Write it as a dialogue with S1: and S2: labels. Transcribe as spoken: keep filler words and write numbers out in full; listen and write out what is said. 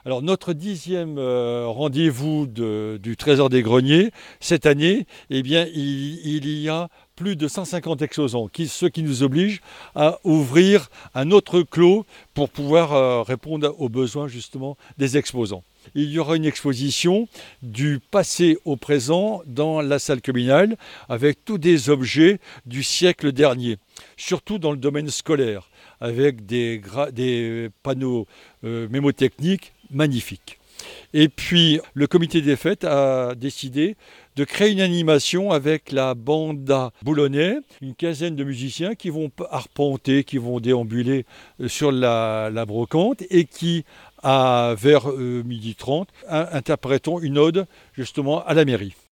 S1: Alors notre dixième euh, rendez-vous de- du Trésor des Greniers, cette année, eh bien, il, il y a plus de cent cinquante exposants, qui, ce qui nous oblige à ouvrir un autre clos pour pouvoir euh, répondre aux besoins justement des exposants. Il y aura une exposition du passé au présent dans la salle communale avec tous des objets du siècle dernier, surtout dans le domaine scolaire, avec des, gra- des panneaux euh, mémotechniques magnifiques. Et puis, le comité des fêtes a décidé de créer une animation avec la banda Boulonnais, une quinzaine de musiciens qui vont arpenter, qui vont déambuler euh, sur la, la brocante et qui, à vers euh, midi trente, interpréteront une ode justement à la mairie.